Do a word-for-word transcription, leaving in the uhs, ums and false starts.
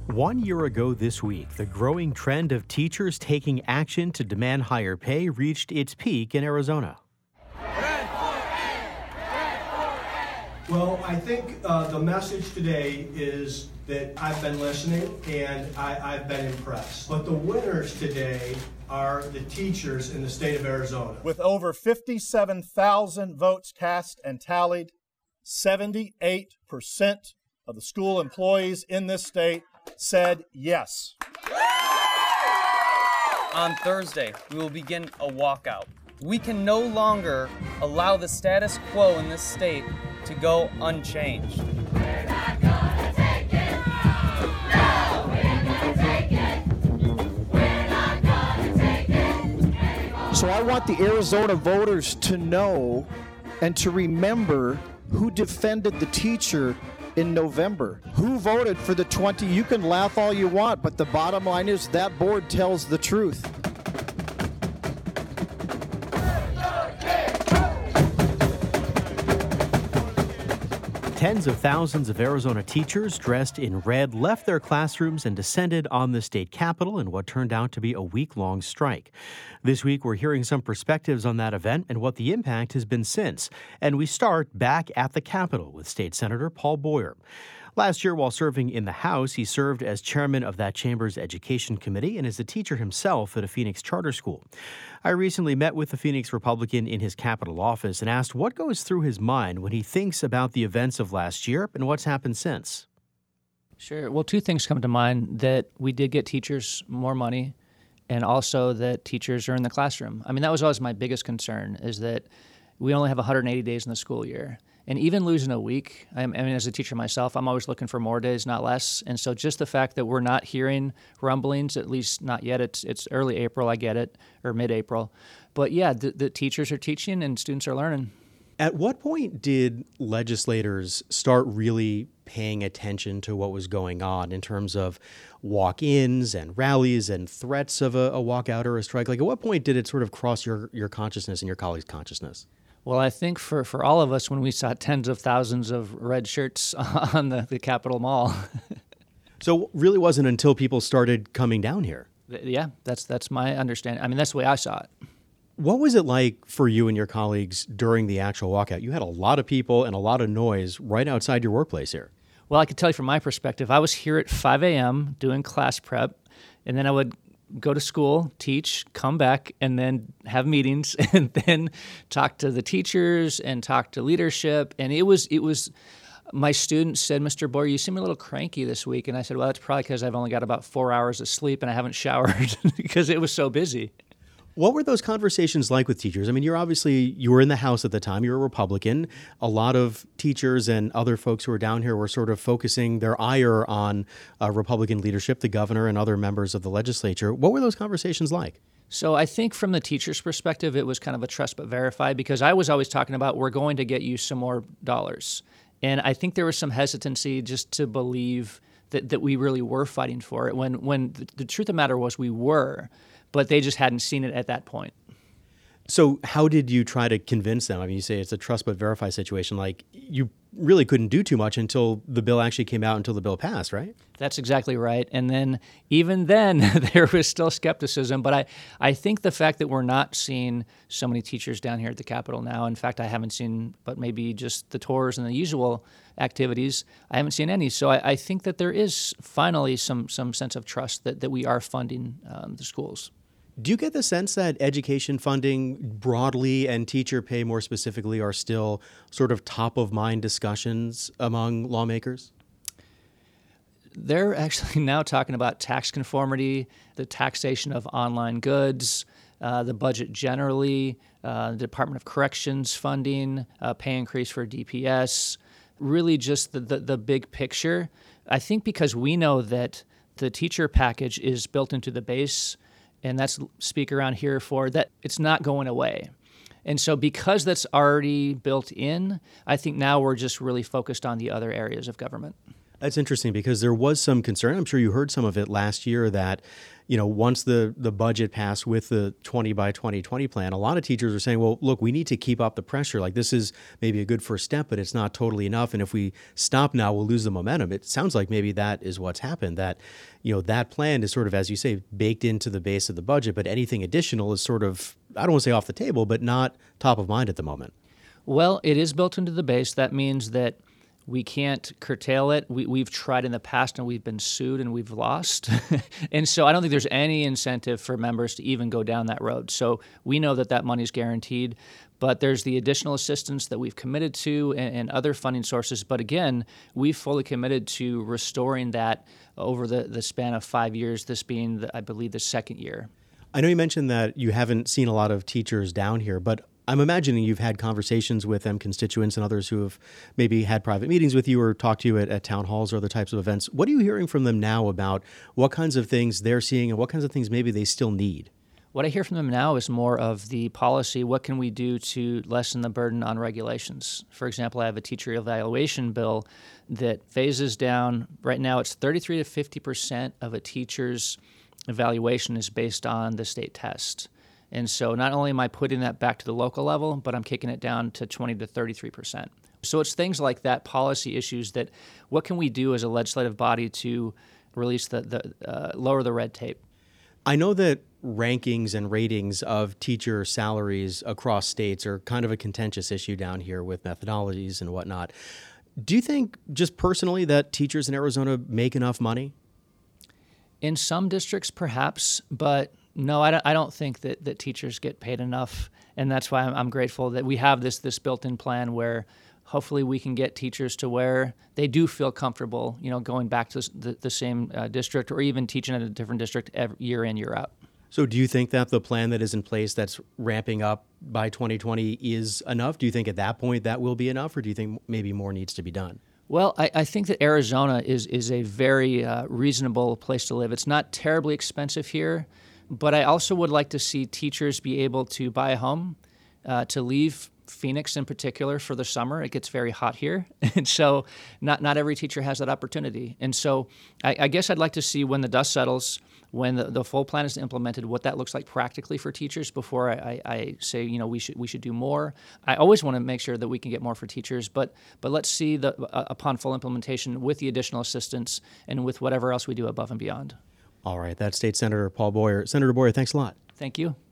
One year ago this week, the growing trend of teachers taking action to demand higher pay reached its peak in Arizona. Well, I think uh, the message today is that I've been listening and I, I've been impressed. But the winners today are the teachers in the state of Arizona. With over fifty-seven thousand votes cast and tallied, seventy-eight percent of the school employees in this state said yes. On Thursday, we will begin a walkout. We can no longer allow the status quo in this state to go unchanged. We're not gonna take it. No, we can take it. We're not gonna take it anymore. So I want the Arizona voters to know and to remember who defended the teacher in November. Who voted for the twenty? You can laugh all you want, but the bottom line is that board tells the truth. Tens of thousands of Arizona teachers dressed in red left their classrooms and descended on the state capitol in what turned out to be a week-long strike. This week, we're hearing some perspectives on that event and what the impact has been since. And we start back at the Capitol with State Senator Paul Boyer. Last year, while serving in the House, he served as chairman of that chamber's education committee and is a teacher himself at a Phoenix charter school. I recently met with the Phoenix Republican in his Capitol office and asked what goes through his mind when he thinks about the events of last year and what's happened since. Sure. Well, two things come to mind: that we did get teachers more money, and also that teachers are in the classroom. I mean, that was always my biggest concern, is that we only have one hundred eighty days in the school year. And even losing a week, I mean, as a teacher myself, I'm always looking for more days, not less. And so just the fact that we're not hearing rumblings, at least not yet, it's it's early April, I get it, or mid-April. But yeah, the, the teachers are teaching and students are learning. At what point did legislators start really paying attention to what was going on in terms of walk-ins and rallies and threats of a, a walkout or a strike? Like, at what point did it sort of cross your, your consciousness and your colleagues' consciousness? Well, I think for, for all of us, when we saw tens of thousands of red shirts on the, the Capitol Mall. So it really wasn't until people started coming down here. Yeah, that's that's my understanding. I mean, that's the way I saw it. What was it like for you and your colleagues during the actual walkout? You had a lot of people and a lot of noise right outside your workplace here. Well, I could tell you from my perspective, I was here at five a.m. doing class prep, and then I would go to school, teach, come back, and then have meetings, and then talk to the teachers and talk to leadership. And it was, it was, my students said, Mister Boyer, you seem a little cranky this week. And I said, well, that's probably because I've only got about four hours of sleep and I haven't showered because it was so busy. What were those conversations like with teachers? I mean, you're obviously, you were in the House at the time, you're a Republican. A lot of teachers and other folks who were down here were sort of focusing their ire on uh, Republican leadership, the governor and other members of the legislature. What were those conversations like? So I think from the teacher's perspective, it was kind of a trust but verify, because I was always talking about, we're going to get you some more dollars. And I think there was some hesitancy just to believe that, that we really were fighting for it, when, when the, the truth of the matter was we were, but they just hadn't seen it at that point. So how did you try to convince them? I mean, you say it's a trust but verify situation. Like, you really couldn't do too much until the bill actually came out, until the bill passed, right? That's exactly right. And then even then, there was still skepticism. But I, I think the fact that we're not seeing so many teachers down here at the Capitol now, in fact, I haven't seen but maybe just the tours and the usual activities, I haven't seen any. So I, I think that there is finally some some sense of trust that, that we are funding um, the schools. Do you get the sense that education funding broadly and teacher pay more specifically are still sort of top-of-mind discussions among lawmakers? They're actually now talking about tax conformity, the taxation of online goods, uh, the budget generally, uh, the Department of Corrections funding, uh, pay increase for D P S, really just the, the, the big picture. I think because we know that the teacher package is built into the base, and that's speak around here for that it's not going away. And so because that's already built in, I think now we're just really focused on the other areas of government. That's interesting, because there was some concern, I'm sure you heard some of it last year, that you know, once the, the budget passed with the twenty by twenty twenty plan, a lot of teachers are saying, well, look, we need to keep up the pressure. Like, this is maybe a good first step, but it's not totally enough. And if we stop now, we'll lose the momentum. It sounds like maybe that is what's happened, that, you know, that plan is sort of, as you say, baked into the base of the budget, but anything additional is sort of, I don't want to say off the table, but not top of mind at the moment. Well, it is built into the base. That means that we can't curtail it. We, we've tried in the past and we've been sued and we've lost. And so I don't think there's any incentive for members to even go down that road. So we know that that money is guaranteed, but there's the additional assistance that we've committed to and, and other funding sources. But again, we've fully committed to restoring that over the, the span of five years, this being, the, I believe, the second year. I know you mentioned that you haven't seen a lot of teachers down here, but I'm imagining you've had conversations with them, constituents and others who have maybe had private meetings with you or talked to you at, at town halls or other types of events. What are you hearing from them now about what kinds of things they're seeing and what kinds of things maybe they still need? What I hear from them now is more of the policy. What can we do to lessen the burden on regulations? For example, I have a teacher evaluation bill that phases down. Right now, it's thirty-three to fifty percent of a teacher's evaluation is based on the state test. And so not only am I putting that back to the local level, but I'm kicking it down to twenty to thirty-three percent. So it's things like that, policy issues, that what can we do as a legislative body to release the, the uh, lower the red tape? I know that rankings and ratings of teacher salaries across states are kind of a contentious issue down here with methodologies and whatnot. Do you think, just personally, that teachers in Arizona make enough money? In some districts, perhaps, but no, I don't, I don't think that, that teachers get paid enough, and that's why I'm, I'm grateful that we have this this built-in plan where hopefully we can get teachers to where they do feel comfortable, you know, going back to the, the same uh, district or even teaching at a different district every, year in, year out. So do you think that the plan that is in place that's ramping up by twenty twenty is enough? Do you think at that point that will be enough, or do you think maybe more needs to be done? Well, I, I think that Arizona is, is a very uh, reasonable place to live. It's not terribly expensive here. But I also would like to see teachers be able to buy a home, uh, to leave Phoenix in particular for the summer. It gets very hot here. And so not, not every teacher has that opportunity. And so I, I guess I'd like to see when the dust settles, when the, the full plan is implemented, what that looks like practically for teachers before I, I, I say, you know, we should we should do more. I always want to make sure that we can get more for teachers, but but let's see the uh, upon full implementation with the additional assistance and with whatever else we do above and beyond. All right, that's State Senator Paul Boyer. Senator Boyer, thanks a lot. Thank you.